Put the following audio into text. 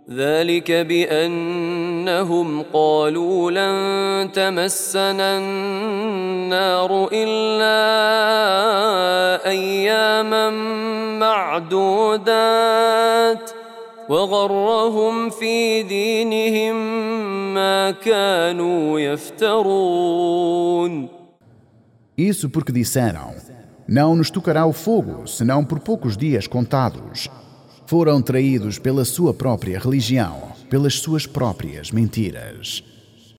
ذلك بأنهم قالوا لن تمسنا النار إلا أياما معدودات وغرهم في دينهم ما كانوا يفترون. Isso porque disseram: não nos tocará o fogo, senão por poucos dias contados. Foram traídos pela sua própria religião, pelas suas próprias mentiras.